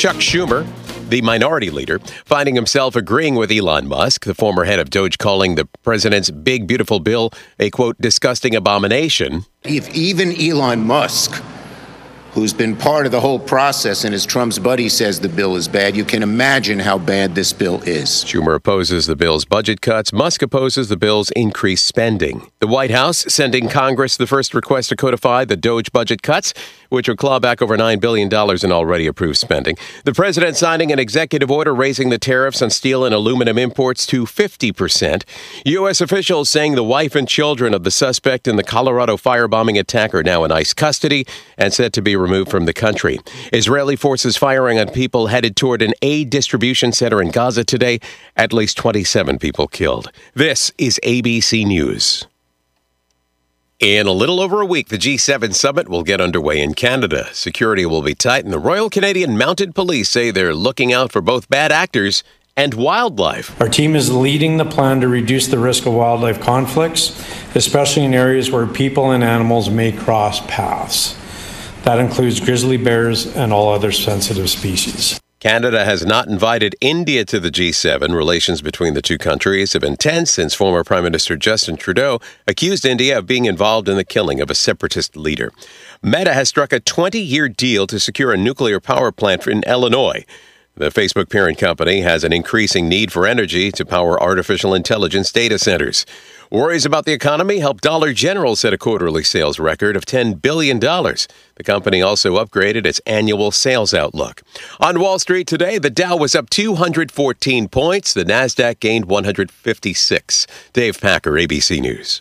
Chuck Schumer, the minority leader, finding himself agreeing with Elon Musk, the former head of Doge, calling the president's big, beautiful bill a, quote, disgusting abomination. If even Elon Musk, who's been part of the whole process and is Trump's buddy, says the bill is bad, you can imagine how bad this bill is. Schumer opposes the bill's budget cuts. Musk opposes the bill's increased spending. The White House sending Congress the first request to codify the Doge budget cuts, which would claw back over $9 billion in already approved spending. The president signing an executive order raising the tariffs on steel and aluminum imports to 50%. U.S. officials saying the wife and children of the suspect in the Colorado firebombing attack are now in ICE custody and said to be removed from the country. Israeli forces firing on people headed toward an aid distribution center in Gaza today. At least 27 people killed. This is ABC News. In a little over a week, the G7 summit will get underway in Canada. Security will be tight, and the Royal Canadian Mounted Police say they're looking out for both bad actors and wildlife. Our team is leading the plan to reduce the risk of wildlife conflicts, especially in areas where people and animals may cross paths. That includes grizzly bears and all other sensitive species. Canada has not invited India to the G7. Relations between the two countries have been tense since former Prime Minister Justin Trudeau accused India of being involved in the killing of a separatist leader. Meta has struck a 20-year deal to secure a nuclear power plant in Illinois. The Facebook parent company has an increasing need for energy to power artificial intelligence data centers. Worries about the economy helped Dollar General set a quarterly sales record of $10 billion. The company also upgraded its annual sales outlook. On Wall Street today, the Dow was up 214 points. The Nasdaq gained 156. Dave Packer, ABC News.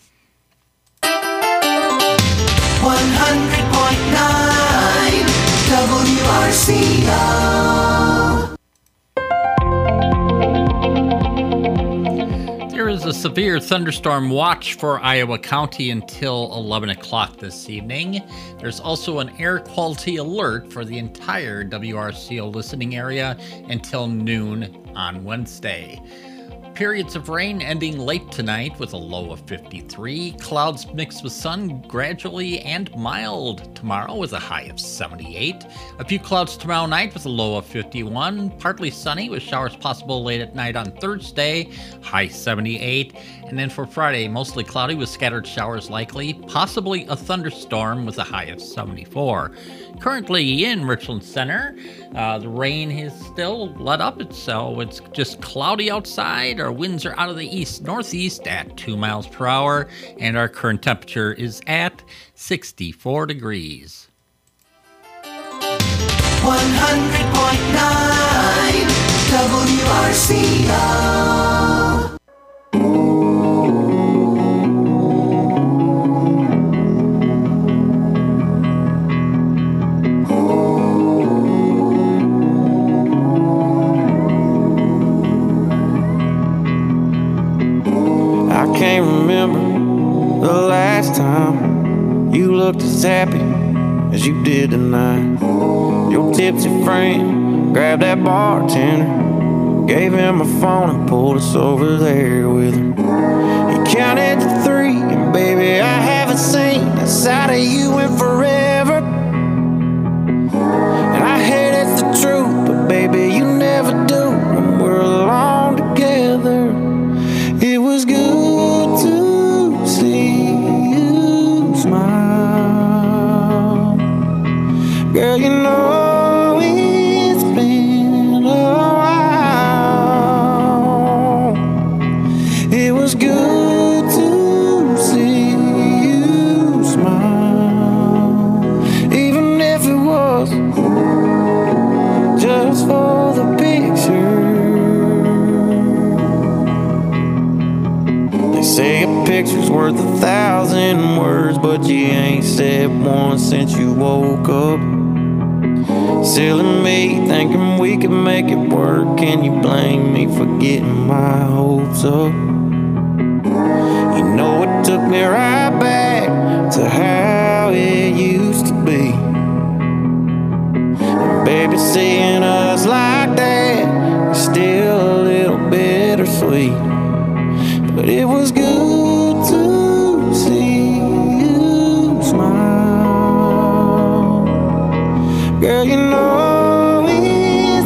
100.9 WRCO. There is a severe thunderstorm watch for Iowa County until 11 o'clock this evening. There's also an air quality alert for the entire WRCO listening area until noon on Wednesday. Periods of rain ending late tonight with a low of 53. Clouds mixed with sun gradually and mild tomorrow with a high of 78. A few clouds tomorrow night with a low of 51. Partly sunny with showers possible late at night on Thursday, high 78. And then for Friday, mostly cloudy with scattered showers likely, possibly a thunderstorm with a high of 74. Currently in Richland Center, the rain is still let up, so it's just cloudy outside. Our winds are out of the east-northeast at 2 miles per hour, and our current temperature is at 64 degrees. 100.9 WRCO. I can't remember the last time you looked as happy as you did tonight. Your tipsy friend grabbed that bartender, gave him a phone and pulled us over there with her. He counted to 3, and baby, I haven't seen that side of you in forever. And I hate it's the truth, but baby, you never do when we're alone together. It was good to see you smile. Girl, you know it's been a while. It was good to see you smile, even if it was just for the picture. They say a picture's worth 1,000 words, but you ain't said one since you woke up. Silly me, thinking we could make it work. Can you blame me for getting my hopes up? You know it took me right back to how it used to be. And baby, seeing us like that is still a little bittersweet. But it was good to see you smile. Girl, you know it's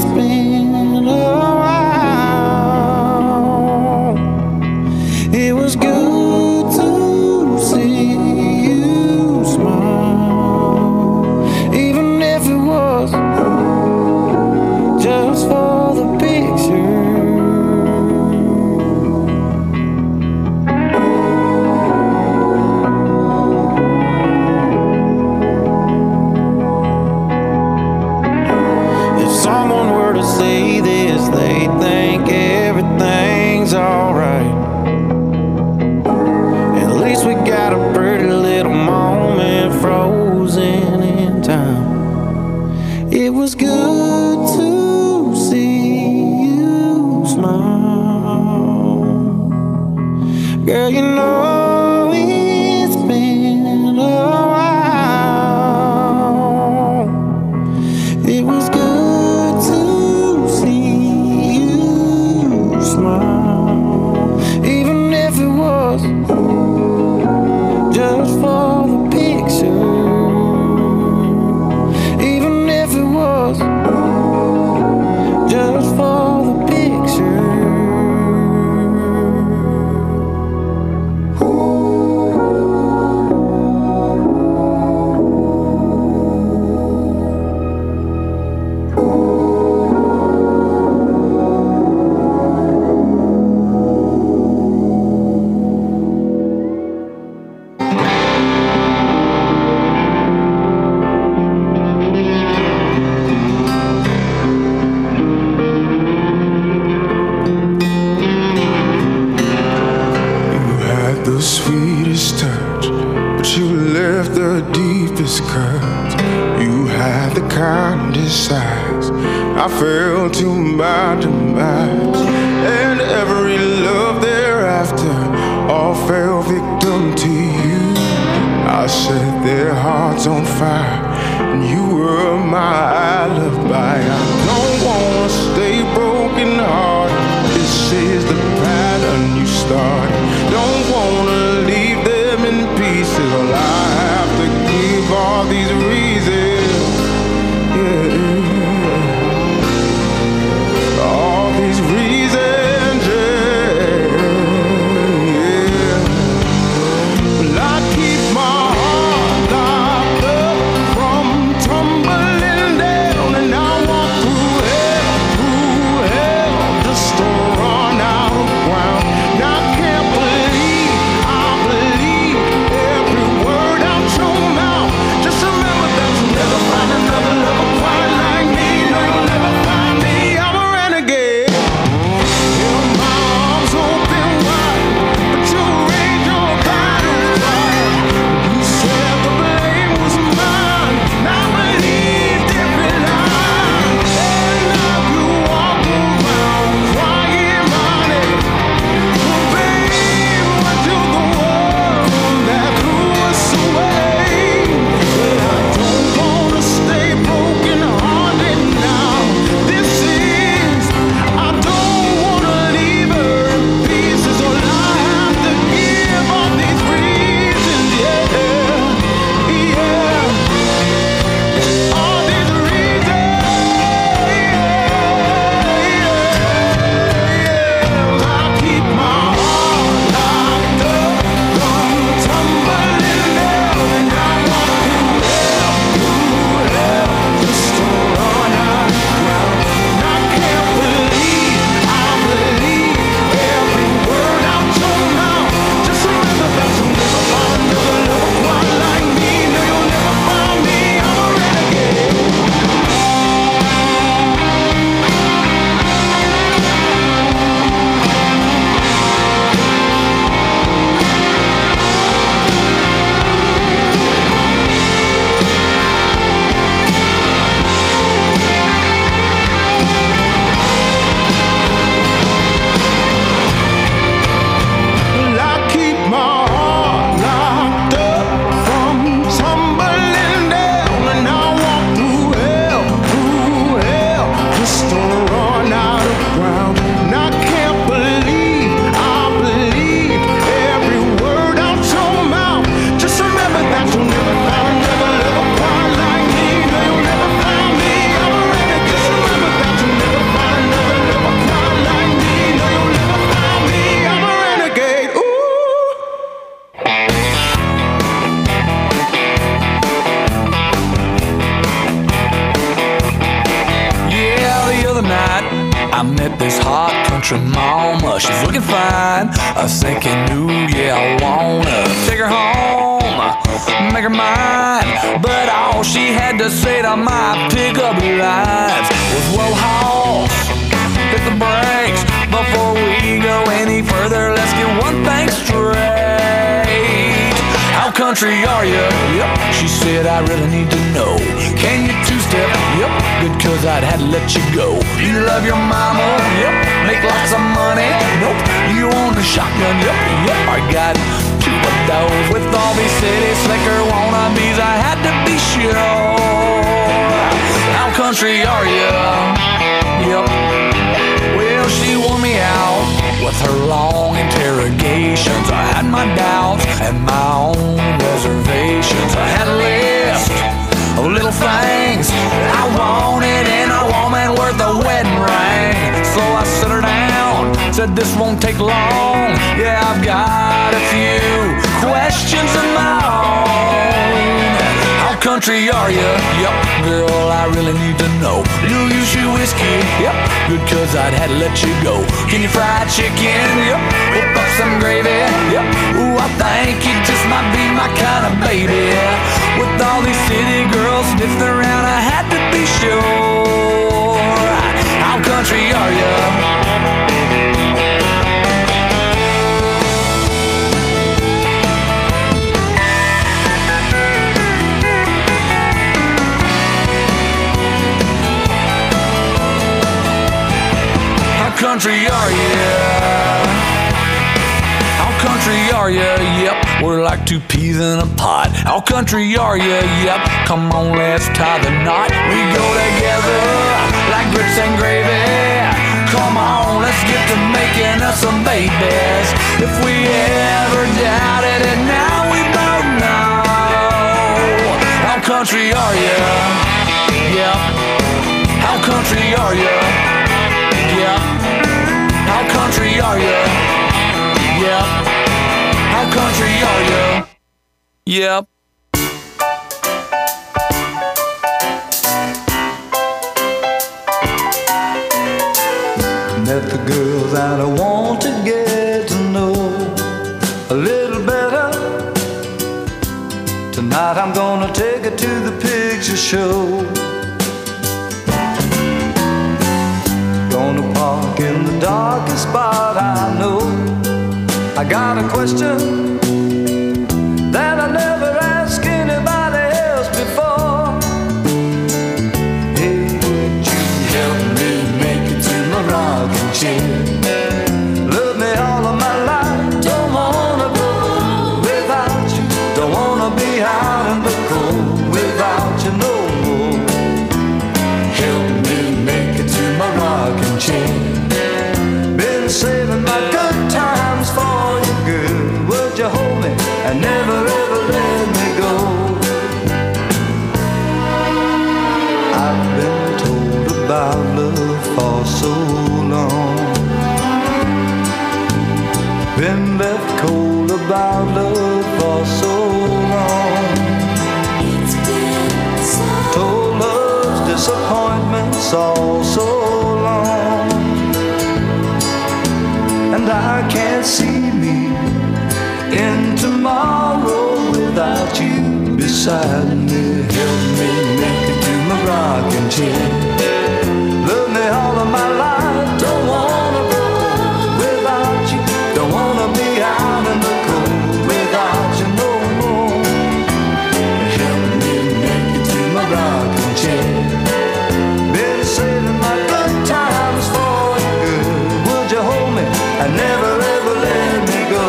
fell to my demise, and every love thereafter all fell victim to you. I set their hearts on fire, and you were my alibi. I don't wanna stay broken hearted. This is the pattern you started. Don't wanna leave them in pieces. All I have to give all these reasons, yeah. All these reasons, yeah. Well, I keep my heart locked up from tumbling down, and I walk through hell just to run out of ground. And I can't believe I believe every word out your mouth. Just remember that you'll never find another lover quite like me. No, you'll never find me. I'm a renegade. Yeah, my arms open wide, but you raise your battle cry. You said the blame was mine, and I believed every lie. And now you walk around crying my name. Well, babe, what to the world that threw us away? But I don't wanna stay broken hearted now. This is, I don't wanna leave her in pieces. All I have to give all these reasons, yeah, yeah. All these reasons, yeah. I keep my heart locked up from tumbling down, and I walk through hell just to run out of ground. And I can't believe I believe every word out your mouth. Just remember that you'll never find another lover quite like me. No, you'll never find me. I'm a renegade. Well, I keep my heart locked up from tumbling down, and I walk through hell just to run out of ground. And I can't believe I believed every word out your mouth. Just remember that you'll never find another lover quite like me. No, you'll never find me. I'm a renegade. Just remember that you'll never find another lover quite like me. No, you'll never find me. I'm a renegade. Ooh. Yeah, the other night I met this hot country mama. She's looking fine. I was thinking, ooh, yeah, I wanna take her home, make her mine. But all she had to say to my pickup lines was, whoa, hoss, hit the brakes. Before we go any further, let's get one thing straight. How country are you? Yep. She said, I really need to know. Can you two-step? Yep. Good, cause I'd had to let you go. You love your mama? Yep. Make lots of money? Nope. You own a shotgun? Yep. Yep. I got two of those. With all these city slicker wannabes, I had to be sure. How country are you? Yep. Well, she wore me out with her long interrogations. I had my doubts and my own reservations. I had a list of little things I wanted in a woman worth a wedding ring. So I set her down, said this won't take long. Yeah, I've got a few questions of my own. How country are you? Yep, girl, I really need to know. Do you shoot whiskey? Yep, good, cause I'd had to let you go. Can you fry chicken? Yep, whip up some gravy? Yep, ooh, I think you just might be my kind of baby. With all these city girls sniffing around, I had to be sure. How country are you? country are you? How country are you? Yep, we're like two peas in a pod. How country are you? Yep, come on, let's tie the knot. We go together like grits and gravy. Come on, let's get to making us some babies. If we ever doubted it, now we both know. How country are you? Yep. How country are you? Yep. How country are you? Yep. How country are you? Yep. Met the girl that I want to get to know a little better. Tonight I'm gonna take her to the picture show. Gonna park in the darkest spot I know. I got a question that I never asked anybody else before. Hey, would you help me make it to my rocking chair? Love me all of my life, don't wanna go without you. Don't wanna be out in the cold without you no more. Help me make it to my rocking chair. Been saving my good times for you, girl. Would you hold me and never ever let me go? I've been told about love for so long. Been left cold about love for so long. Told love's disappointments all so long. And I can't see me in tomorrow without you beside me. Help me make it to my rocking chair. Love me all of my life, don't wanna go without you. Don't wanna be out in the cold without you no more. Help me make it to my rocking chair. Been saving my good times for you, girl. Would you hold me and never ever let me go?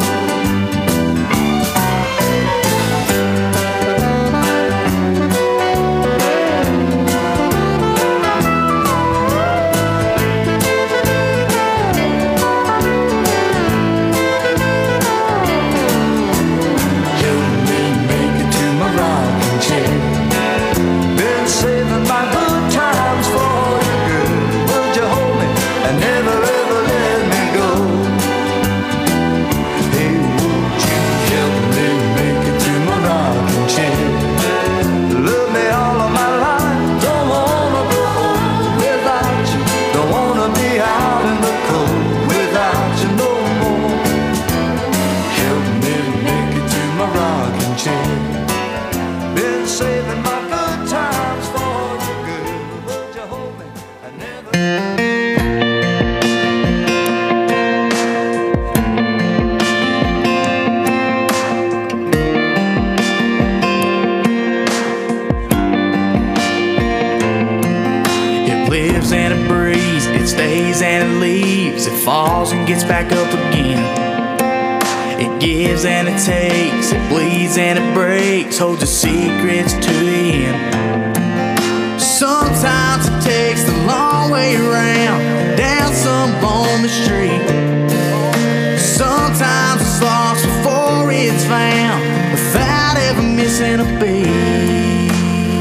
Been saving my good times for you, girl. Would you hold me and never ever let me go? Hey, would you help me make it to my rocking chair? Love me all of my life, don't wanna go without you. Don't wanna be out in the cold without you no more. Help me make it to my rocking chair. Been saving my good times for you, girl. Would you hold me and never... It lives and it breathes, it stays and it leaves, it falls and gets back up again. It gives and it takes, it bleeds and it breaks, holds its secrets to the end. Sometimes it takes the long way around, down some lonely street. Sometimes it's lost before it's found, without ever missing a beat.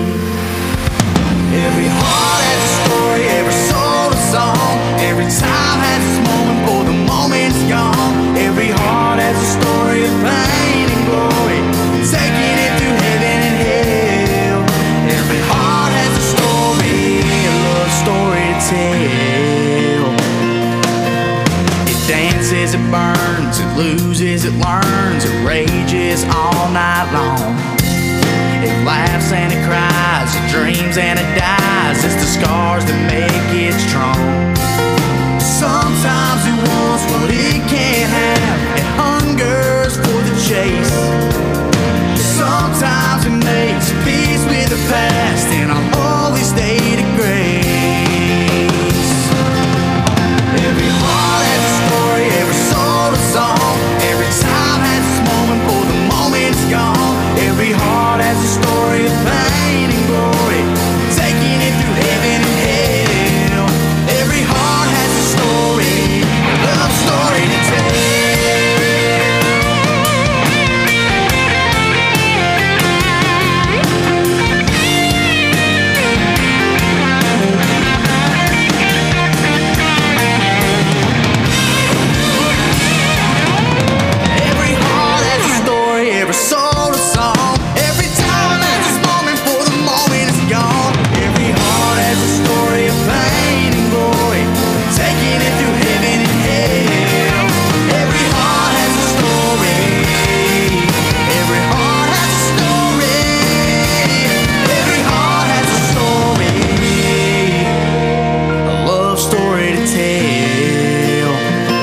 Every heart has a story, every soul a song. Every time has its moment before the moment's gone. Every heart has a story of pain and glory, taking it through heaven and hell. Every heart has a story, a love story to tell. It dances, it burns, it loses, it learns, it rages all night long. It laughs and it cries, it dreams and it dies. It's the scars that make it strong. Sometimes it wants what it can't have, it hungers for the chase. Sometimes it makes peace with the past, and I'll always stay to grace. as hell.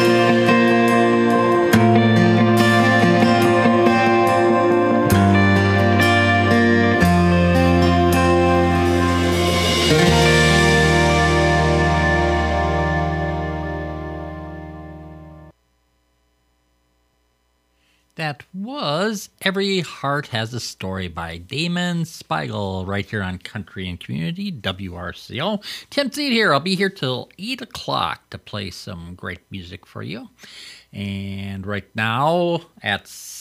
That was Every Heart Has a Story by Damon Spiegel right here on Country and Community, WRCO. Tim Seed here. I'll be here till 8 o'clock to play some great music for you. And right now at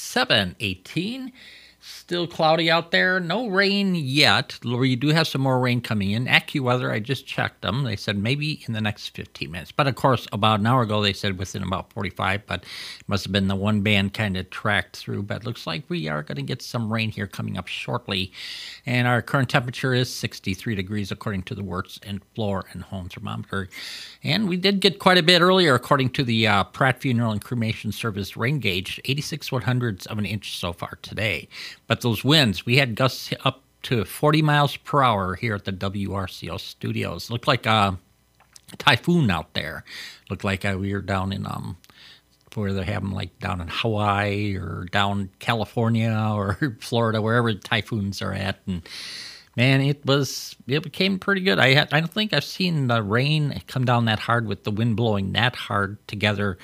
7:18, still cloudy out there. No rain yet. We do have some more rain coming in. AccuWeather, I just checked them. They said maybe in the next 15 minutes. But, of course, about an hour ago, they said within about 45. But it must have been the one band kind of tracked through. But it looks like we are going to get some rain here coming up shortly. And our current temperature is 63 degrees, according to the Wirtz and Floor and Home thermometer. And we did get quite a bit earlier, according to the Pratt Funeral and Cremation Service rain gauge, 86/100ths of an inch so far today. But those winds, we had gusts up to 40 miles per hour here at the WRCO studios. Looked like a typhoon out there. Looked like we were down in where they have them, like down in Hawaii or down California or Florida, wherever typhoons are at. And man, it became pretty good. I don't think I've seen the rain come down that hard with the wind blowing that hard together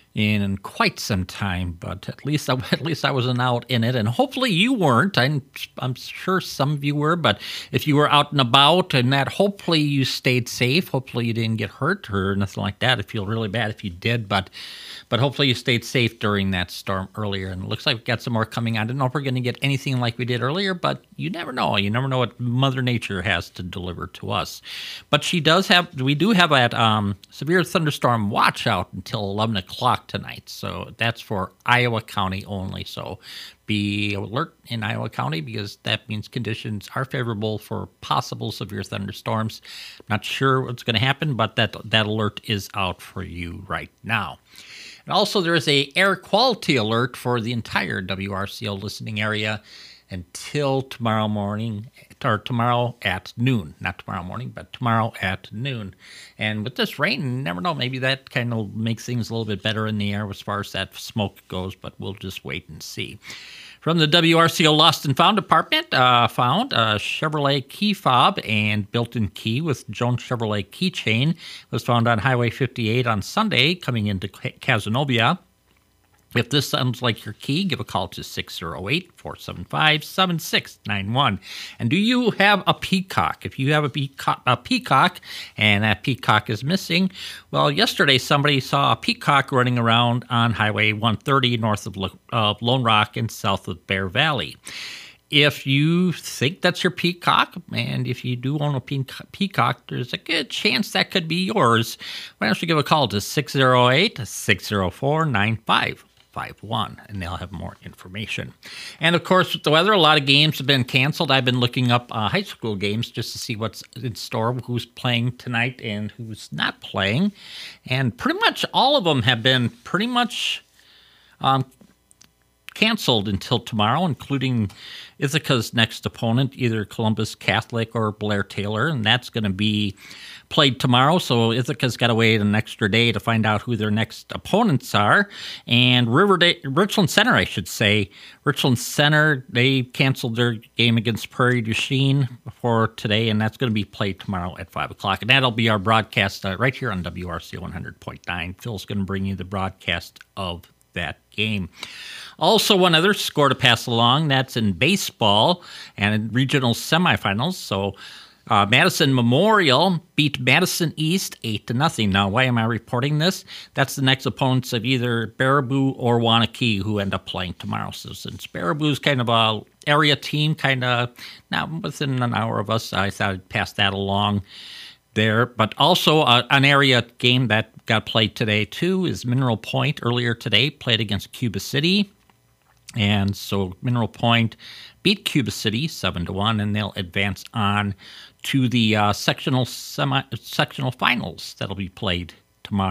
in quite some time, but at least I wasn't out in it, and hopefully you weren't. I'm sure some of you were, but if you were out and about and that, hopefully you stayed safe. Hopefully you didn't get hurt or nothing like that. I feel really bad if you did, but hopefully you stayed safe during that storm earlier. And it looks like we got some more coming. I don't know if we're going to get anything like we did earlier, but you never know. You never know what Mother Nature has to deliver to us. But we do have that severe thunderstorm watch out until 11 o'clock tonight. So that's for Iowa County only. So be alert in Iowa County because that means conditions are favorable for possible severe thunderstorms. Not sure what's going to happen, but that alert is out for you right now. And also there is a air quality alert for the entire WRCO listening area until tomorrow morning, or tomorrow at noon. Not tomorrow morning, but tomorrow at noon. And with this rain, you never know, maybe that kind of makes things a little bit better in the air as far as that smoke goes, but we'll just wait and see. From the WRCO Lost and Found Department, found a Chevrolet key fob and built-in key with Jones Chevrolet keychain was found on Highway 58 on Sunday coming into Cazenovia. If this sounds like your key, give a call to 608-475-7691. And do you have a peacock? If you have a peacock and that peacock is missing, well, yesterday somebody saw a peacock running around on Highway 130 north of Lone Rock and south of Bear Valley. If you think that's your peacock, and if you do own a peacock, there's a good chance that could be yours. Why don't you give a call to 608-604-9551, and they'll have more information. And, of course, with the weather, a lot of games have been canceled. I've been looking up high school games just to see what's in store, who's playing tonight and who's not playing. And pretty much all of them have been pretty much canceled until tomorrow, including Ithaca's next opponent, either Columbus Catholic or Blair Taylor, and that's going to be played tomorrow, so Ithaca's got to wait an extra day to find out who their next opponents are. And Richland Center, Richland Center, they canceled their game against Prairie du Chien for today, and that's going to be played tomorrow at 5 o'clock. And that'll be our broadcast right here on WRCO 100.9. Phil's going to bring you the broadcast of that game. Also, one other score to pass along, that's in baseball and in regional semifinals. So Madison Memorial beat Madison East 8-0. Now, why am I reporting this? That's the next opponents of either Baraboo or Waunakee who end up playing tomorrow. So since Baraboo's kind of a area team, kind of not within an hour of us, I thought I'd pass that along there. But also an area game that got played today too is Mineral Point. Earlier today played against Cuba City, and so Mineral Point beat Cuba City 7-1, and they'll advance on to the sectional finals that'll be played tomorrow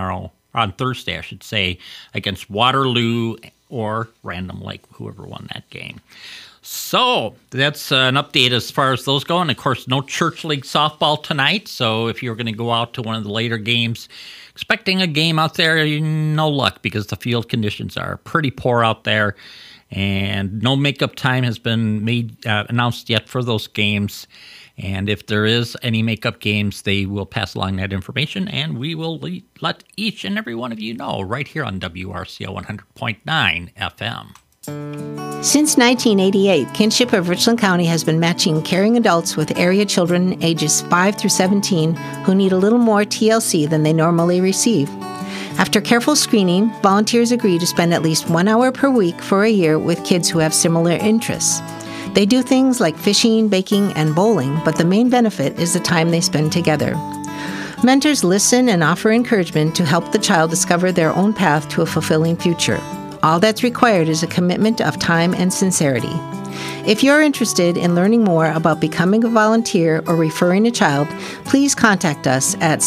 on Thursday, I should say, against Waterloo or Random Lake, whoever won that game. So that's an update as far as those go. And, of course, no Church League softball tonight. So if you're going to go out to one of the later games, expecting a game out there, no luck because the field conditions are pretty poor out there. And no makeup time has been announced yet for those games. And if there is any makeup games, they will pass along that information, and we will let each and every one of you know right here on WRCO 100.9 FM. Since 1988, Kinship of Richland County has been matching caring adults with area children ages 5 through 17 who need a little more TLC than they normally receive. After careful screening, volunteers agree to spend at least 1 hour per week for a year with kids who have similar interests. They do things like fishing, baking, and bowling, but the main benefit is the time they spend together. Mentors listen and offer encouragement to help the child discover their own path to a fulfilling future. All that's required is a commitment of time and sincerity. If you're interested in learning more about becoming a volunteer or referring a child, please contact us at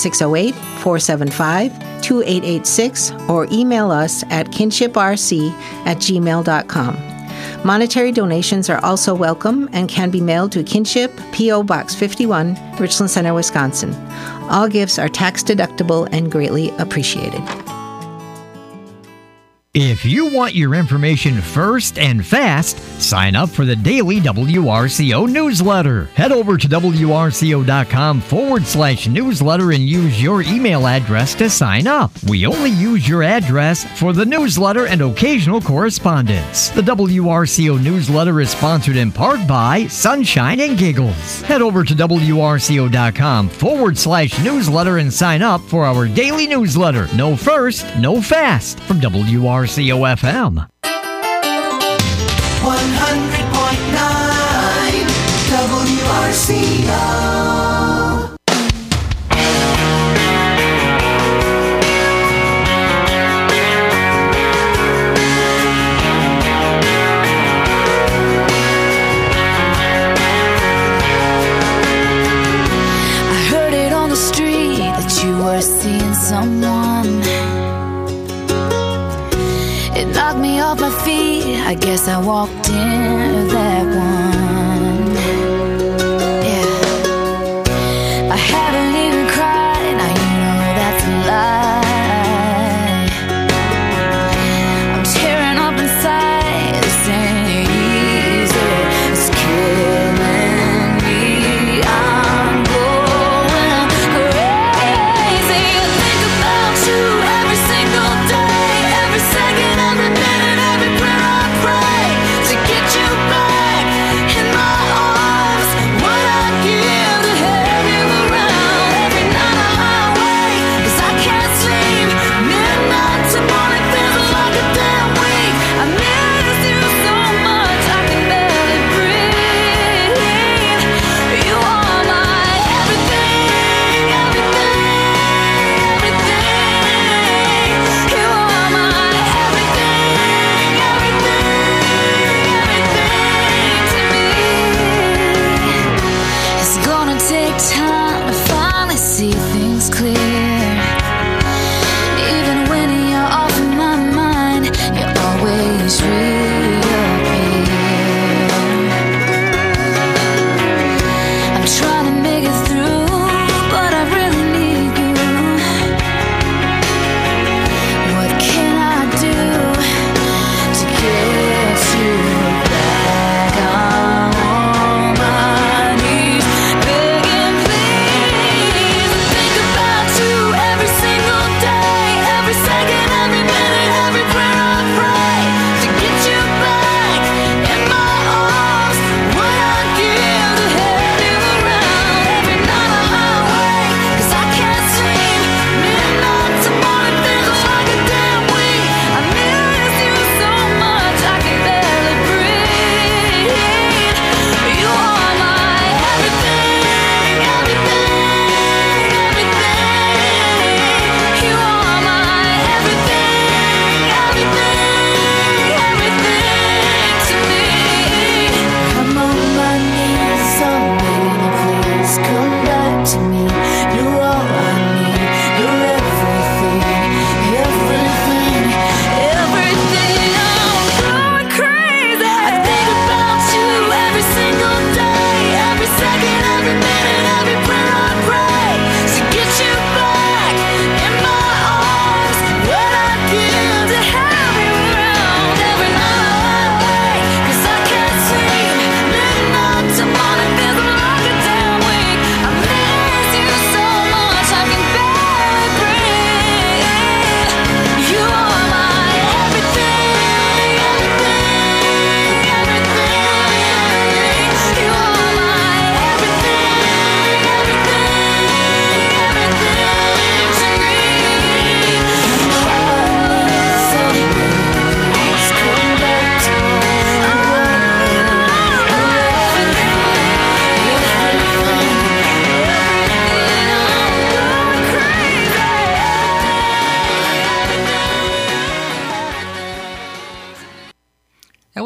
608-475-2886 or email us at kinshiprc@gmail.com. Monetary donations are also welcome and can be mailed to Kinship, P.O. Box 51, Richland Center, Wisconsin. All gifts are tax deductible and greatly appreciated. If you want your information first and fast, sign up for the daily WRCO newsletter. Head over to WRCO.com/newsletter and use your email address to sign up. We only use your address for the newsletter and occasional correspondence. The WRCO newsletter is sponsored in part by Sunshine and Giggles. Head over to WRCO.com/newsletter and sign up for our daily newsletter. No first, no fast from WRCO FM. 100.9 WRCO. I heard it on the street that you were seeing someone. It knocked me off my feet. I guess I walked into that one. Yeah. I haven't even cried. Now you know that's a lie. I'm tearing up inside. This ain't easy. It's killing me. I'm going crazy. I think about you every single day, every second of the minute, every prayer I pray to get you back.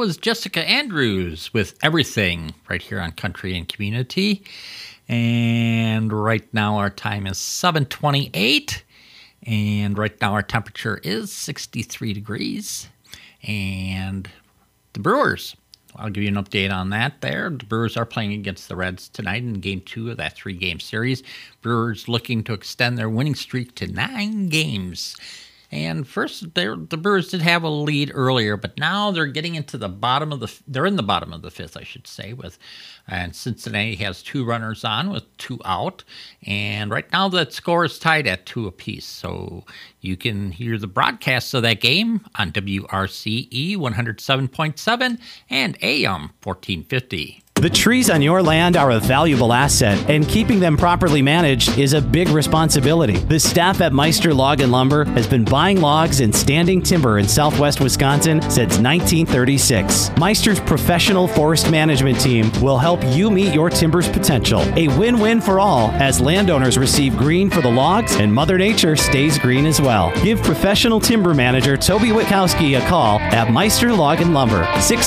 was Jessica Andrews with Everything right here on Country and Community. And right now our time is 7:28. And right now our temperature is 63 degrees. And the Brewers, I'll give you an update on that there. The Brewers are playing against the Reds tonight in Game 2 of that 3-game series. Brewers looking to extend their winning streak to 9 games. And first, the Brewers did have a lead earlier, but now they're getting into the bottom of they're in the bottom of the 5th, I should say, and Cincinnati has 2 runners on with 2 out. And right now that score is tied at 2 apiece. So you can hear the broadcasts of that game on WRCE 107.7 and AM 1450. The trees on your land are a valuable asset, and keeping them properly managed is a big responsibility. The staff at Meister Log and Lumber has been buying logs and standing timber in southwest Wisconsin since 1936. Meister's professional forest management team will help you meet your timber's potential. A win-win for all, as landowners receive green for the logs and Mother Nature stays green as well. Give professional timber manager Toby Witkowski a call at Meister Log and Lumber,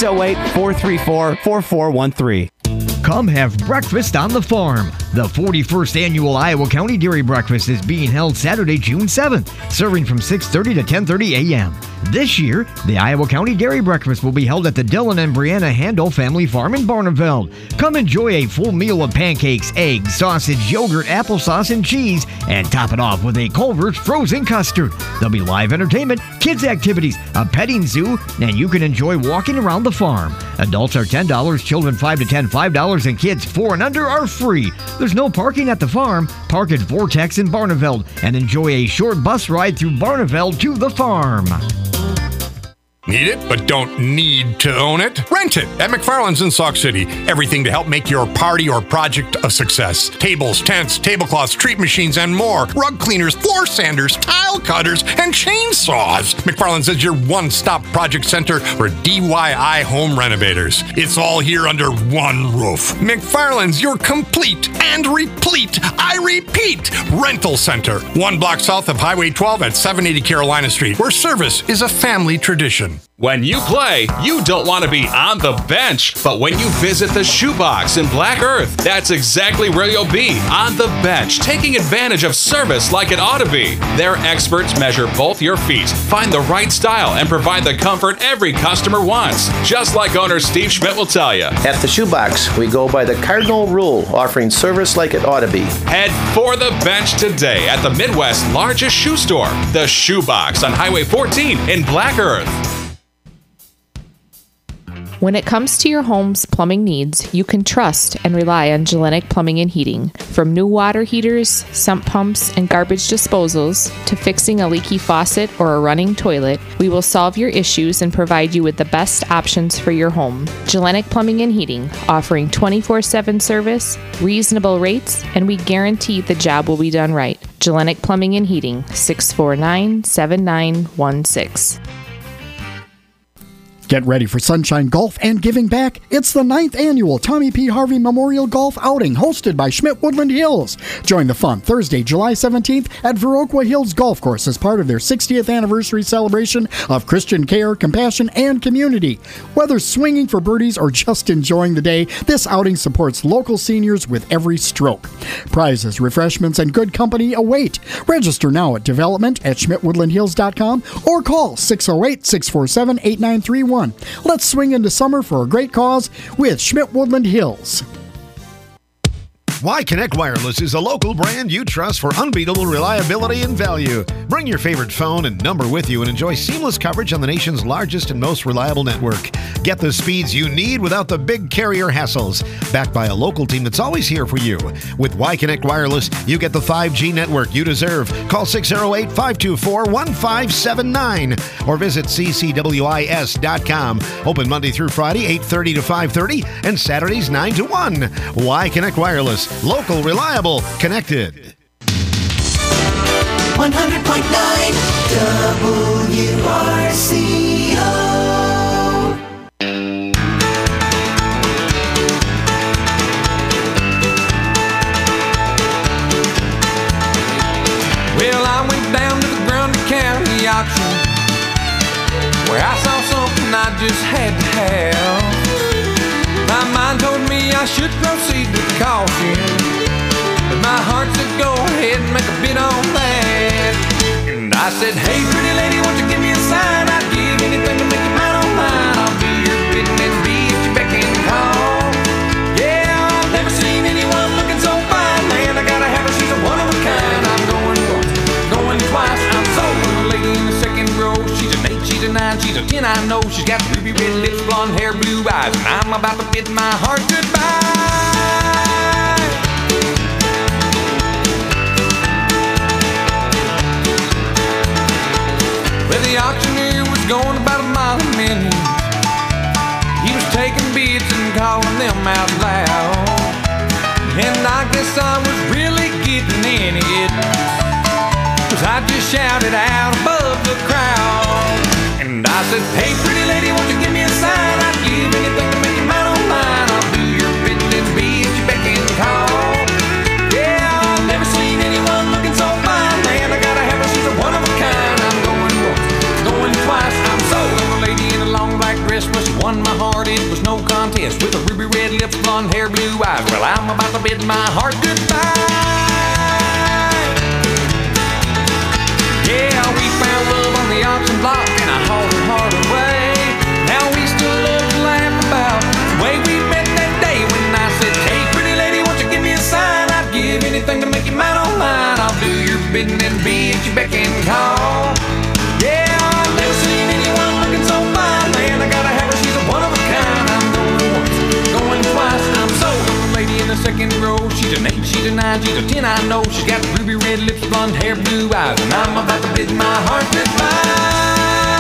608-434-4413. Come have breakfast on the farm. The 41st Annual Iowa County Dairy Breakfast is being held Saturday, June 7th, serving from 6:30 to 10:30 a.m. This year, the Iowa County Dairy Breakfast will be held at the Dylan and Brianna Handel Family Farm in Barneveld. Come enjoy a full meal of pancakes, eggs, sausage, yogurt, applesauce, and cheese, and top it off with a Culver's frozen custard. There'll be live entertainment, kids activities, a petting zoo, and you can enjoy walking around the farm. Adults are $10, children 5 to 10, $5, and kids 4 and under are free. There's no parking at the farm. Park at Vortex in Barneveld and enjoy a short bus ride through Barneveld to the farm. Need it, but don't need to own it? Rent it at McFarland's in Sauk City. Everything to help make your party or project a success. Tables, tents, tablecloths, treat machines, and more. Rug cleaners, floor sanders, tile cutters, and chainsaws. McFarland's is your one-stop project center for DIY home renovators. It's all here under one roof. McFarland's, your complete and replete, I repeat, rental center. 1 block south of Highway 12 at 780 Carolina Street, where service is a family tradition. When you play, you don't want to be on the bench, but when you visit the Shoebox in Black Earth, that's exactly where you'll be, on the bench, taking advantage of service like it ought to be. Their experts measure both your feet, find the right style, and provide the comfort every customer wants, just like owner Steve Schmidt will tell you. At the Shoebox, we go by the cardinal rule, offering service like it ought to be. Head for the bench today at the Midwest's largest shoe store, the Shoebox on Highway 14 in Black Earth. When it comes to your home's plumbing needs, you can trust and rely on Gellenic Plumbing and Heating. From new water heaters, sump pumps, and garbage disposals, to fixing a leaky faucet or a running toilet, we will solve your issues and provide you with the best options for your home. Gellenic Plumbing and Heating, offering 24/7 service, reasonable rates, and we guarantee the job will be done right. Gellenic Plumbing and Heating, 649-7916. Get ready for sunshine, golf, and giving back. It's the 9th annual Tommy P. Harvey Memorial Golf Outing hosted by Schmidt Woodland Hills. Join the fun Thursday, July 17th at Viroqua Hills Golf Course as part of their 60th anniversary celebration of Christian care, compassion, and community. Whether swinging for birdies or just enjoying the day, this outing supports local seniors with every stroke. Prizes, refreshments, and good company await. Register now at development@schmidtwoodlandhills.com or call 608-647-8931. Let's swing into summer for a great cause with Schmidt Woodland Hills. Y-Connect Wireless is a local brand you trust for unbeatable reliability and value. Bring your favorite phone and number with you and enjoy seamless coverage on the nation's largest and most reliable network. Get the speeds you need without the big carrier hassles. Backed by a local team that's always here for you. With Y-Connect Wireless, you get the 5G network you deserve. Call 608-524-1579 or visit ccwis.com. Open Monday through Friday, 8:30 to 5:30 and Saturdays 9 to 1. Y-Connect Wireless. Local, reliable, connected. 100.9 WRCO. Well, I went down to the Grundy County auction. where I saw something I just had to have. My mind told me I should proceed with caution, but my heart said go ahead and make a bid on that. And I said, hey pretty lady, won't you give me a sign? I'd give anything to make you mine on mine. I'll be your bidding and be at your beck and call. Yeah, I've never seen anyone looking so fine, man. I gotta have her, she's a one of a kind. I'm going once, going twice. I'm sold with a lady in the second row. She's an 8, she's a 9, she's a 10, I know. She's got ruby red lips, blonde hair, blue eyes, and I'm about to bid my heart goodbye. Well, the auctioneer was going about a mile a minute. He was taking bids and calling them out loud, and I guess I was really getting in it, 'cause I just shouted out above the crowd. And I said, hey pretty lady, won't you give me a sign? I'd give anything to make you mine on mine. I'll do your bidding and be at your beck and call. Yeah, I've never seen anyone looking so fine, man. I gotta have her, she's a one of a kind. I'm going once, going twice. I'm sold on a lady in a long black dress, but she won my heart, it was no contest. With a ruby red lips, blonde hair, blue eyes. Well, I'm about to bid my heart goodbye. Yeah, we found love on the auction block and I hauled her heart away. Now we still love to laugh about the way we met that day when I said, hey pretty lady, won't you give me a sign? I'd give anything to make you mine on mine. I'll do your bidding and be at your beck and call. Yeah, I've never seen anyone looking so fine, man. I gotta have her, she's a one of a kind. I'm going once, going twice. I'm sold on a lady in the second row. She's an 8, she's a 9, she's a 10, I know. She's got ruby red lips, blonde hair, blue eyes, and I'm about to bid my heart goodbye.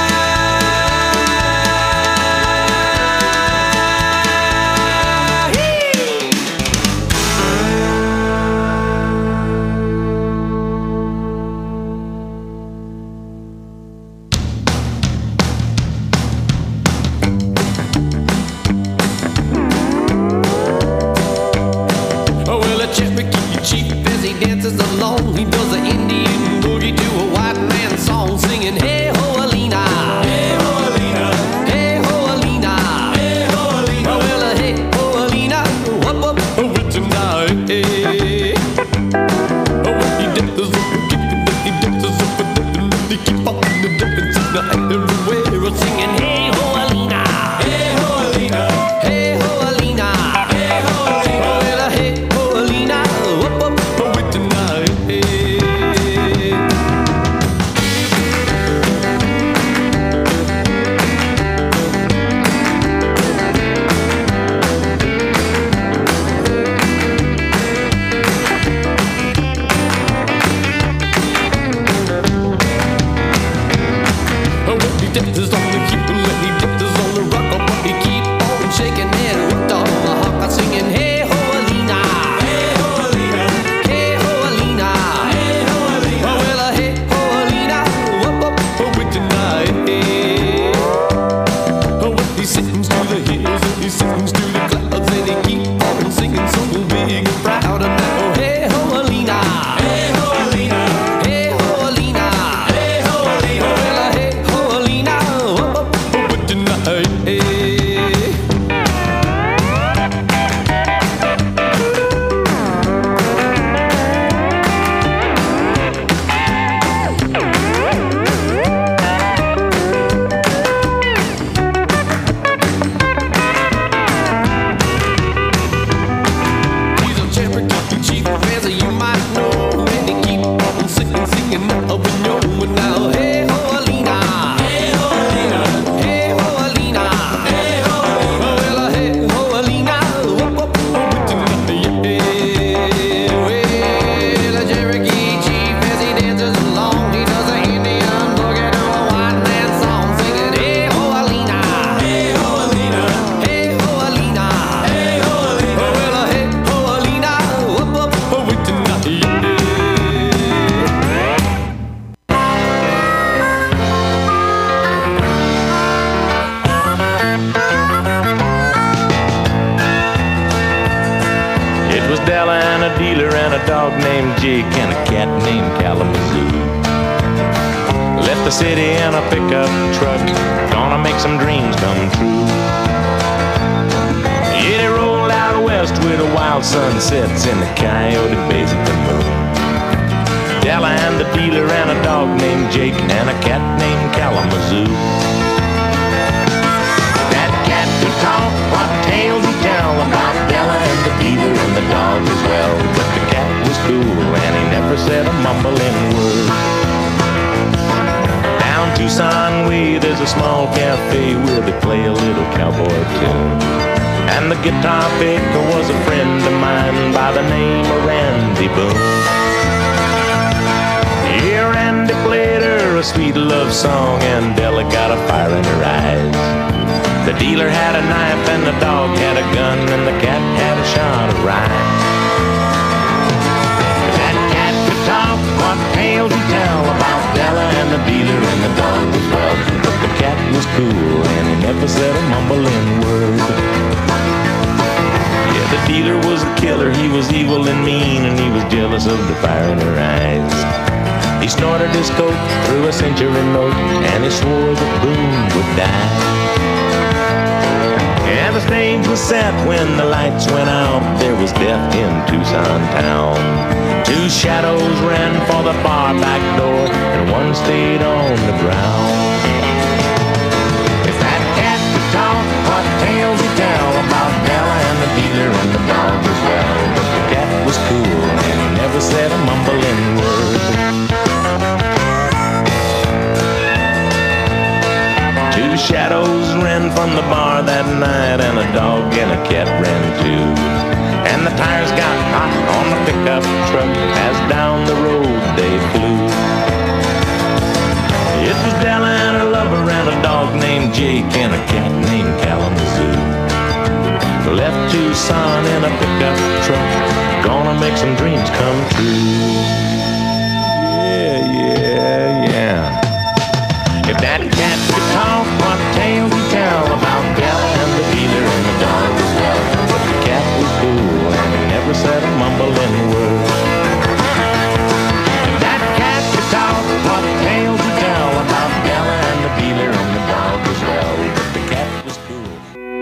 Alone, he does the Indian boogie to a white man song, singing hey ho Alina, hey ho Alina, hey ho Alina, hey ho Alina. Well, hey ho Alina, what with tonight? Hey. He dances up and he keep on the dancing everywhere, singing hey ho Alina, hey ho Alina, hey ho Alina, hey ho Alina. Well, hey ho Alina, what with tonight? the city in a pickup truck, gonna make some dreams come true. Yeah, they rolled out west where the wild sunsets in the Coyote Basin the moon. Della and the dealer and a dog named Jake and a cat named Kalamazoo. That cat could talk, what tales he tell about Della and the dealer and the dog as well. But the cat was cool and he never said a mumbling word. Down Tucson way there's a small cafe where they play a little cowboy tune. And the guitar picker was a friend of mine by the name of Randy Boone. Yeah, Randy played her a sweet love song and Della got a fire in her eyes. The dealer had a knife and the dog had a gun and the cat had a shot of rye. That cat could talk, what tales he tell about Della and the dealer and the dog as well. But the cat was cool and he never said a mumbling word. Yeah, the dealer was a killer, he was evil and mean, and he was jealous of the fire in her eyes. He snorted his coat through a century note, and he swore that Boone would die. And the stage was set when the lights went out, there was death in Tucson town. Two shadows ran for the bar back door, and one stayed on the ground. If that cat could talk, what tales he'd tell about Della and the dealer and the dog as well. But the cat was cool, and he never said a mumbling word. Two shadows ran from the bar that night, and a dog and a cat ran too. And the tires got hot on the pickup truck as down the road they flew. It was Della and her lover and a dog named Jake and a cat named Kalamazoo. Left Tucson in a pickup truck, gonna make some dreams come true. Yeah. If that cat could talk, what tales he'd tell about Della and the dealer and the dog as well. But the cat was cool and he never said a mumbling word. If that cat could talk, what tales he'd tell about Della and the dealer and the dog as well. But the cat was cool.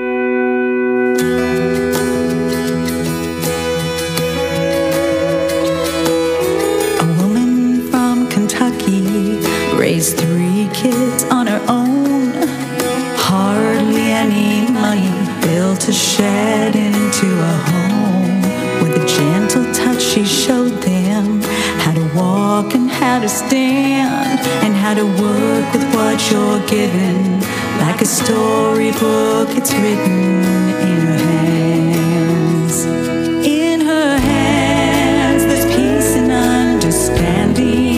A woman from Kentucky raised 3 kids on her own. Hardly any money, built a shed into a home. With a gentle touch she showed them how to walk and how to stand, and how to work with what you're given. Like a storybook, it's written in her hands. In her hands there's peace and understanding.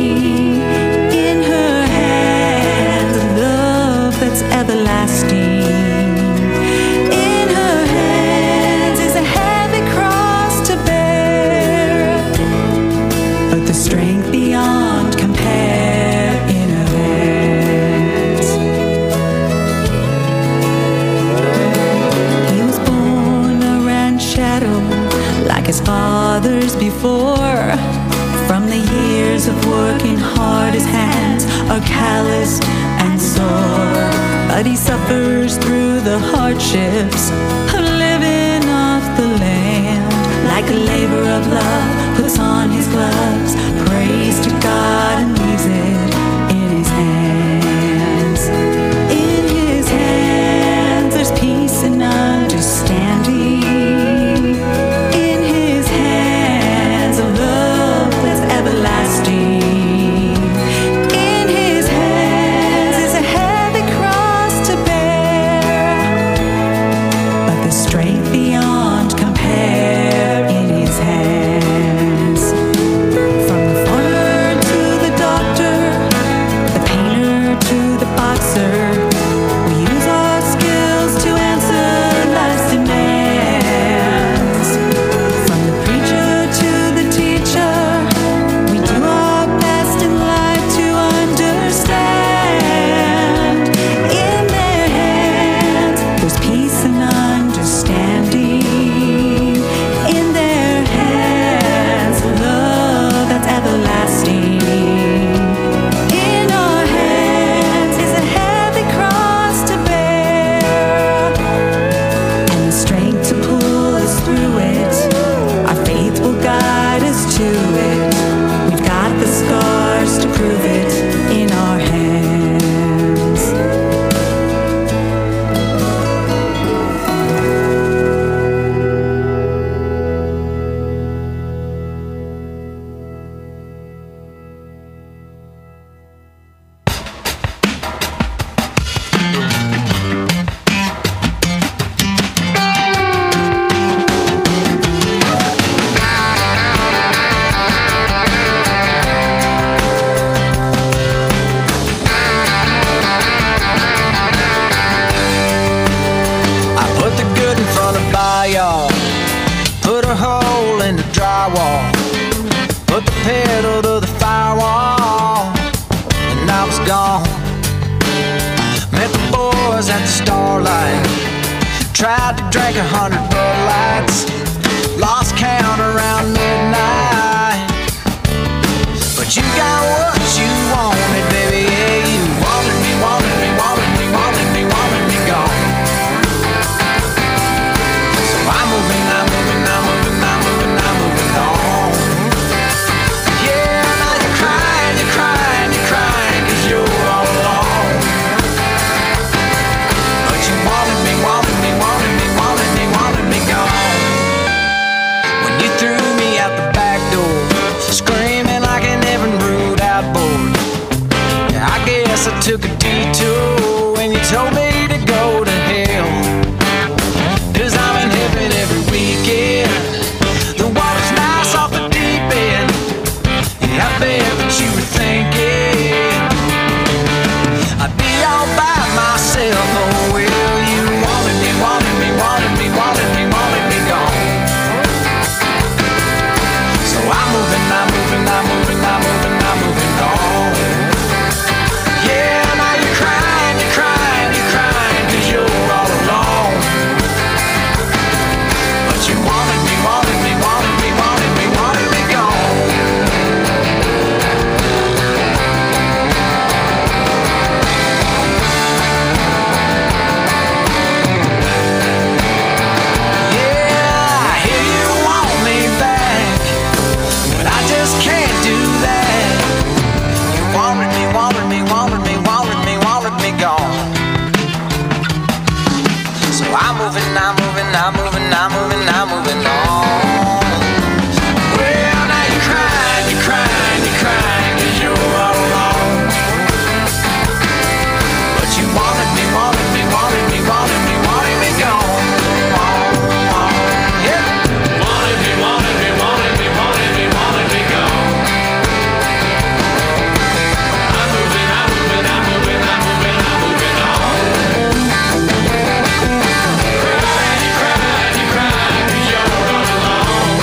Everlasting. In her hands is a heavy cross to bear, but the strength beyond compare in her hands. He was born a ranchero like his fathers before. From the years of working hard, his hands are calloused and sore. But he suffers through the hardships of living off the land. Like a labor of love, puts on his gloves, prays to God and leaves it in his hands. In his hands there's peace and understanding. In his hands a love that's everlasting. Strength beyond compare in his hands. From the farmer to the dog. was at the Starlight. Tried to drink 100 Bud Lights. Lost count around midnight. But you got what you wanted, baby. Yeah, you wanted me, wanted me, wanted me, wanted me, wanted me gone. So I'm moving, I'm moving, I'm moving, I'm moving, I'm moving on. Yeah, now you're crying, you're crying, you're crying, 'cause you're all alone. But you wanted me, wanted me, wanted me, wanted me, wanted me gone. When you threw me out the back door, screaming like an Evan brewed out board. Yeah, I guess I took a detour when you told me to go to hell. 'Cause I'm in heaven every weekend. The water's nice off the deep end. Yeah, I bet what you were thinking I'd be all by myself. Oh, well, you wanted me, wanted me, wanted me, wanted me, wanted me gone. So I'm moving, I'm moving, I'm moving, I'm moving, I'm moving on. Yeah, now you're crying, you're crying, you're crying, 'cause you're all alone. But you wanted me, wanted me, wanted me, wanted me, wanted me gone. Yeah, I hear you want me back, but I just can't do that. You wanted me, wanted me, wanted me, wanted me, wanted me gone. So I'm moving, I'm moving, I'm moving, I'm moving, I'm moving on. Well, now you're crying, you're crying, you're crying, 'cause you're all alone. But you wanted me, wanted me, wanted me, wanted me, wanted me gone. Yeah. Wanted me, wanted me, wanted me, wanted me, wanted me gone. I'm moving, I'm moving, I'm moving, I'm moving, I'm moving on. Crying, you're crying, you're crying, 'cause you're all alone.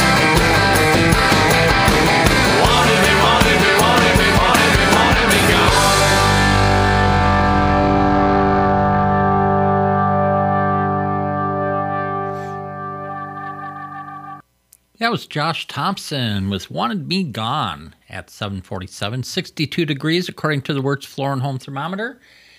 Wanted me, wanted me, wanted me, wanted me, wanted me gone. That was Josh Thompson with Wanted Me Gone at 7:47, 62 degrees according to the Wertz Floor and Home Thermometer.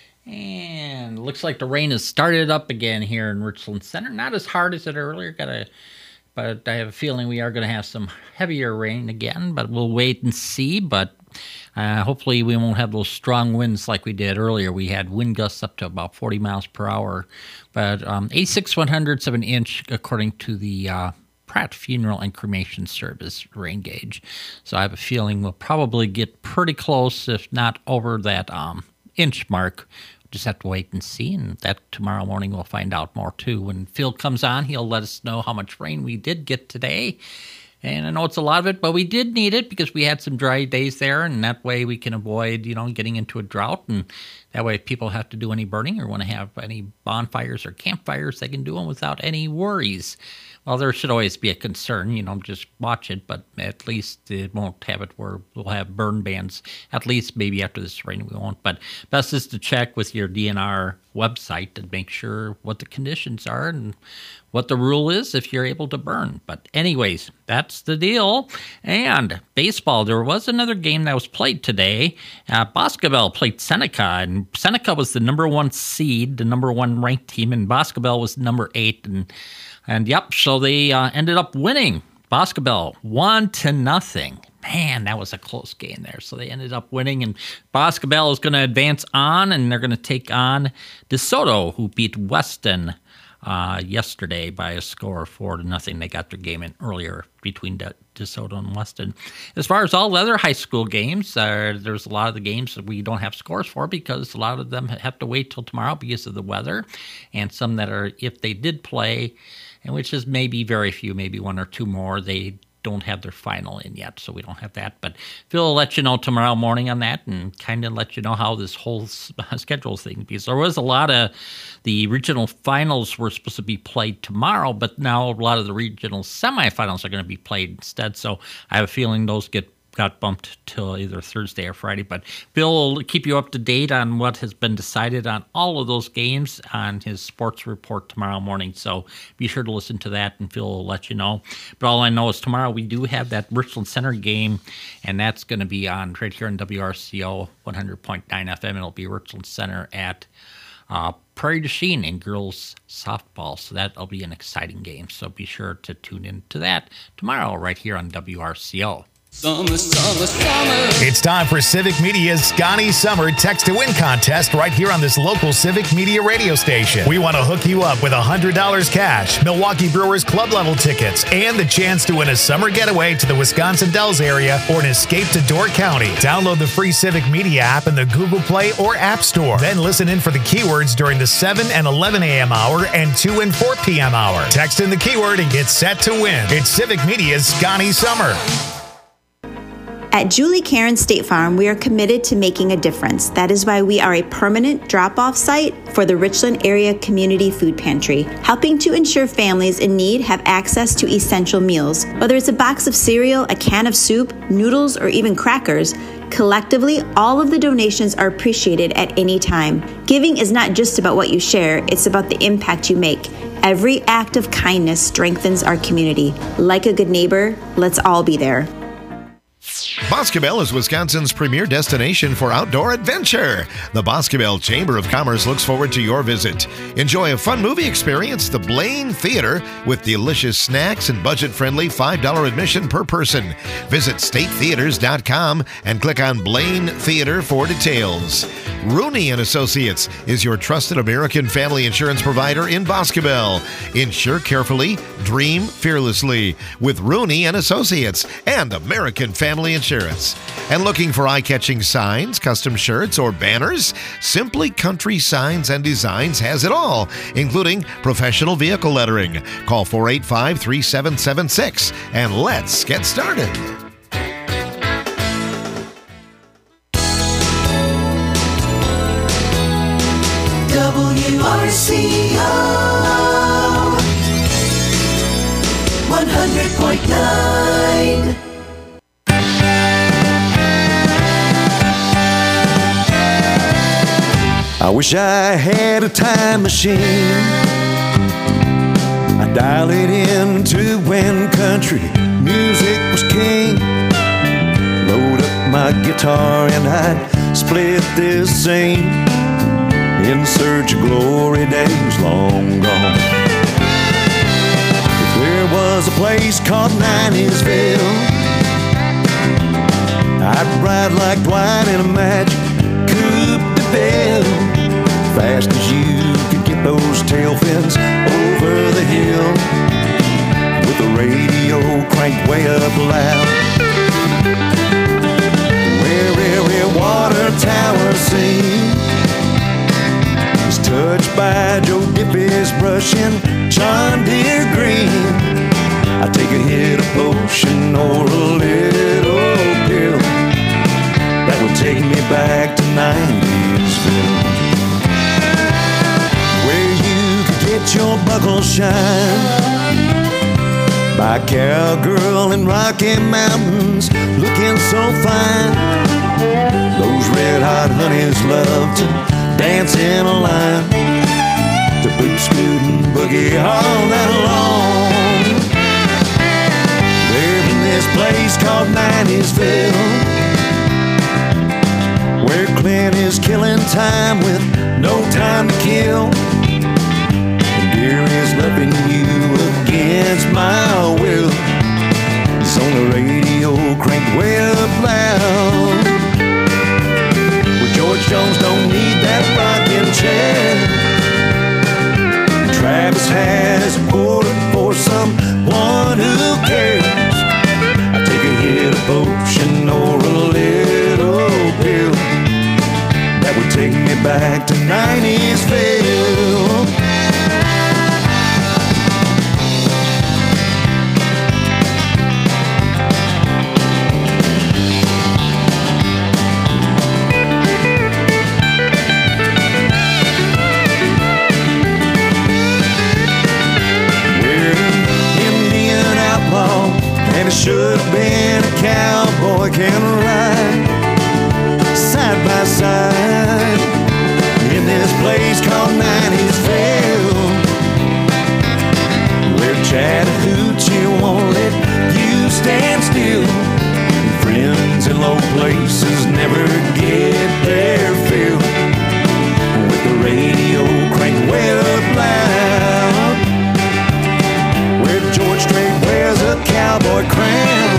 And looks like the rain has started up again here in Richland Center. Not as hard as it earlier, but I have a feeling we are going to have some heavier rain again, but we'll wait and see. But hopefully we won't have those strong winds like we did earlier. We had wind gusts up to about 40 miles per hour. But 86/100 of an inch according to the Pratt Funeral and Cremation Service rain gauge. So I have a feeling we'll probably get pretty close, if not over that inch mark. We'll just have to wait and see, and that tomorrow morning we'll find out more too. When Phil comes on, he'll let us know how much rain we did get today. And I know it's a lot of it, but we did need it because we had some dry days there, and that way we can avoid, getting into a drought. And that way if people have to do any burning or want to have any bonfires or campfires, they can do them without any worries. Well, there should always be a concern, just watch it, but at least it won't have it where we'll have burn bans. At least maybe after this rain we won't. But best is to check with your DNR website to make sure what the conditions are and what the rule is if you're able to burn. But anyways, that's the deal. And baseball, there was another game that was played today. Boscobel played Seneca, and Seneca was the number 1 seed, the number 1 ranked team, and Boscobel was number 8. And yep, so they ended up winning. Boscobel 1-0. Man, that was a close game there. So they ended up winning, and Boscobel is going to advance on, and they're going to take on DeSoto, who beat Weston yesterday by a score of 4-0. They got their game in earlier between DeSoto and Weston. As far as all the other high school games, there's a lot of the games that we don't have scores for because a lot of them have to wait till tomorrow because of the weather, and some that are, if they did play, and which is maybe very few, maybe 1 or 2 more, they don't have their final in yet, so we don't have that. But Phil will let you know tomorrow morning on that and kind of let you know how this whole schedule thing, because there was a lot of the regional finals were supposed to be played tomorrow, but now a lot of the regional semifinals are going to be played instead. So I have a feeling those get got bumped till either Thursday or Friday. But Phil will keep you up to date on what has been decided on all of those games on his sports report tomorrow morning. So be sure to listen to that, and Phil will let you know. But all I know is tomorrow we do have that Richland Center game, and that's going to be on right here on WRCO 100.9 FM. It'll be Richland Center at Prairie du Chien in girls softball. So that'll be an exciting game. So be sure to tune in to that tomorrow right here on WRCO. Summer, summer, summer. It's time for Civic Media's Scotty Summer Text to Win contest right here on this local Civic Media radio station. We want to hook you up with $100 cash, Milwaukee Brewers club level tickets, and the chance to win a summer getaway to the Wisconsin Dells area or an escape to Door County. Download the free Civic Media app in the Google Play or App Store. Then listen in for the keywords during the 7 and 11 a.m. hour and 2 and 4 p.m. hour. Text in the keyword and get set to win. It's Civic Media's Scotty Summer. At Julie Karen State Farm, we are committed to making a difference. That is why we are a permanent drop-off site for the Richland Area Community Food Pantry, helping to ensure families in need have access to essential meals. Whether it's a box of cereal, a can of soup, noodles, or even crackers, collectively, all of the donations are appreciated at any time. Giving is not just about what you share, it's about the impact you make. Every act of kindness strengthens our community. Like a good neighbor, let's all be there. Boscobel is Wisconsin's premier destination for outdoor adventure. The Boscobel Chamber of Commerce looks forward to your visit. Enjoy a fun movie experience, the Blaine Theater, with delicious snacks and budget-friendly $5 admission per person. Visit statetheaters.com and click on Blaine Theater for details. Rooney & Associates is your trusted American family insurance provider in Boscobel. Insure carefully, dream fearlessly with Rooney & Associates and American Family Insurance. And looking for eye-catching signs, custom shirts, or banners? Simply Country Signs and Designs has it all, including professional vehicle lettering. Call 485-3776 and let's get started. WRCO 100.9. I wish I had a time machine. I'd dial it into when country music was king. Load up my guitar and I'd split this scene in search of glory days long gone. If there was a place called 90sville, I'd ride like Dwight in a magic coupe de belle, fast as you could get those tail fins over the hill, with the radio cranked way up loud, where every water tower scene is touched by Joe Diffie's brush in John Deere green. I take a hit of potion or a little pill that would take me back to 90sville, where you could get your buckle shine by a cowgirl in Rocky Mountains looking so fine. Those red hot honeys love to dance in a line to boot, scoot, and boogie all night long. There's this place called 90sville, where Clint is killing time with no time to kill, and Deer is loving you against my will. It's on the radio cranked way up loud, where George Jones don't need that rocking chair. Travis has a quarter for someone who cares. I take a hit of potion or a little pill that would take me back to 90sville. Should have been a cowboy, sign in this place called 90'sville, where Chattahoochee won't let you stand still. Friends in low places never get their fill. With the radio cranked way up loud, where George Strait wears a cowboy crown.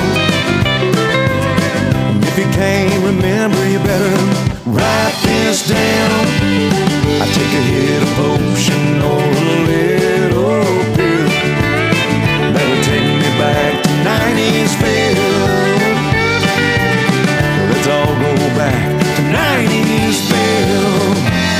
If you can't remember, you better write this down. I take a hit of potion or a little pill that would take me back to 90'sville. Let's all go back to 90'sville.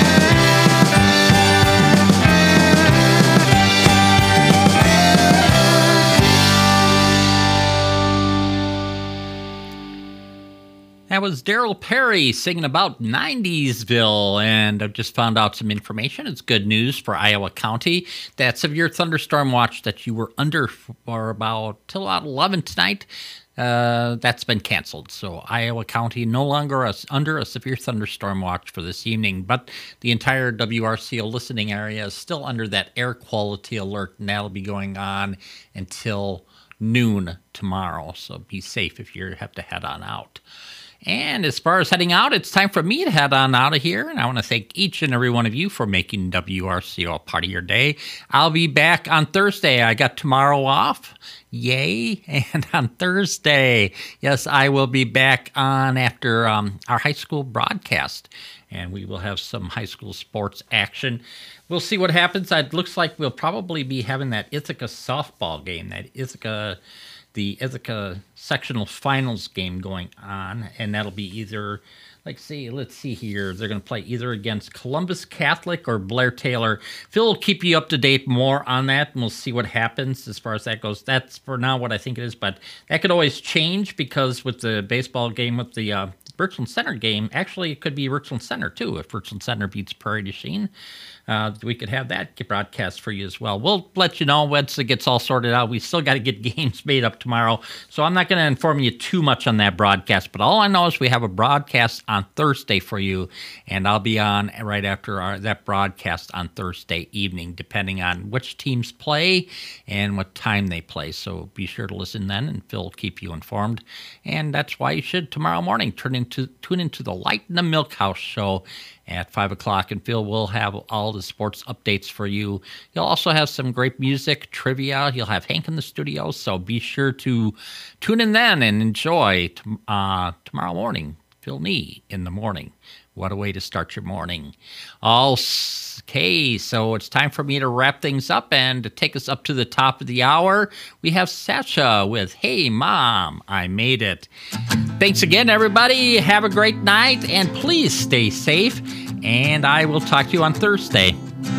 That was Daryl Perry singing about 90'sville, and I've just found out some information. It's good news for Iowa County. That severe thunderstorm watch that you were under for about till about 11 tonight, that's been canceled. So Iowa County no longer under a severe thunderstorm watch for this evening, but the entire WRCO listening area is still under that air quality alert, and that'll be going on until noon tomorrow. So be safe if you have to head on out. And as far as heading out, it's time for me to head on out of here. And I want to thank each and every one of you for making WRCO a part of your day. I'll be back on Thursday. I got tomorrow off. Yay. And on Thursday, yes, I will be back on after our high school broadcast. And we will have some high school sports action. We'll see what happens. It looks like we'll probably be having that Ithaca softball game, the Ithaca sectional finals game going on, and that'll be either, let's see here, they're going to play either against Columbus Catholic or Blair Taylor. Phil will keep you up to date more on that, and we'll see what happens as far as that goes. That's for now what I think it is, but that could always change because with the baseball game, with the Richland Center game, actually it could be Richland Center too, if Richland Center beats Prairie du Chien. We could have that broadcast for you as well. We'll let you know once it gets all sorted out. We still got to get games made up tomorrow, so I'm not going to inform you too much on that broadcast, but all I know is we have a broadcast on Thursday for you, and I'll be on right after that broadcast on Thursday evening, depending on which teams play and what time they play. So be sure to listen then, and Phil will keep you informed. And that's why you should tomorrow morning tune into the Light in the Milk House show at 5 o'clock, and Phil will have all the sports updates for you. He'll also have some great music, trivia. He'll have Hank in the studio, so be sure to tune in then and enjoy tomorrow morning. Phil Nee in the morning. What a way to start your morning. Okay, so it's time for me to wrap things up, and to take us up to the top of the hour, we have Sasha with Hey Mom, I Made It. Thanks again, everybody. Have a great night, and please stay safe, and I will talk to you on Thursday.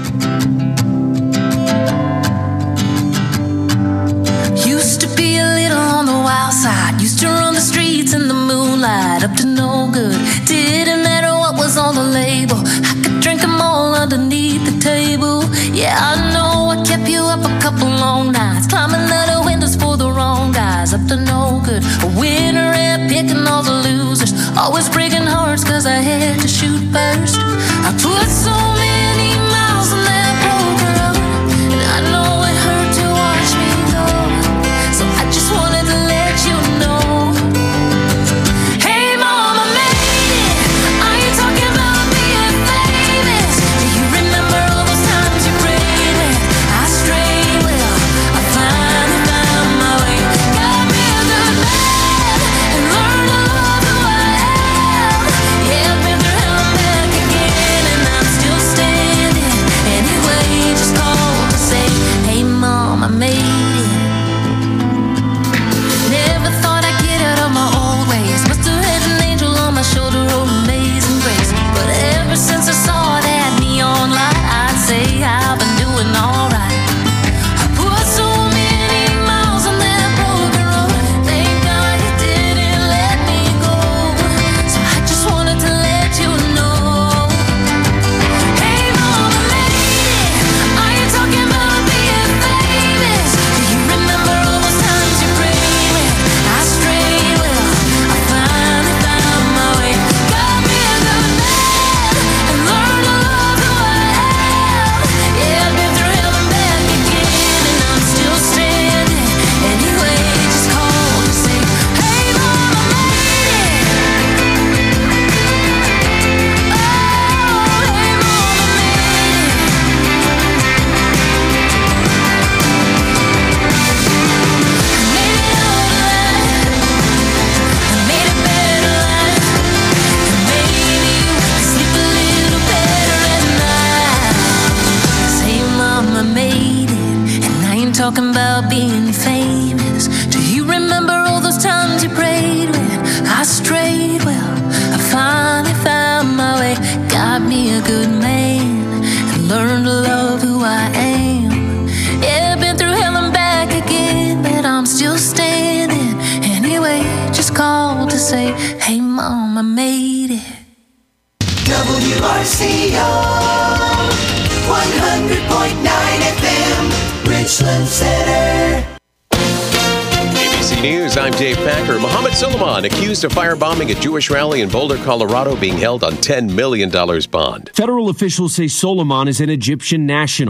Used to be a little on the wild side. Used to run the streets in the moonlight, up to no good. Didn't matter what was on the label. I could drink them all underneath the table. Yeah, I know I kept you up a couple long nights, climbing out of windows for the wrong guys, up to no good. A winner and picking all the losers, always breaking hearts cause I had to shoot first. I put so many miles on that broken road, and I know it hurt to watch me go. So I just wanted to let you know. Hey mom, I made it. Are you talking about being famous? Do you remember all those times you prayed when I strayed? Well, I finally found my way. Got me a good man and learned to love who I am. Yeah, I've been through hell and back again. talking about being famous. Do you remember all those times you prayed when I strayed? Well, I finally found my way, got me a good man, and learned to love who I am. Yeah, been through hell and back again, but I'm still standing. Anyway, just called to say, hey mom, I made it. WRCO 100.9 FM, Richland Center. ABC News, I'm Dave Packer. Mohammed Suleiman accused of firebombing a Jewish rally in Boulder, Colorado, being held on $10 million bond. Federal officials say Suleiman is an Egyptian national.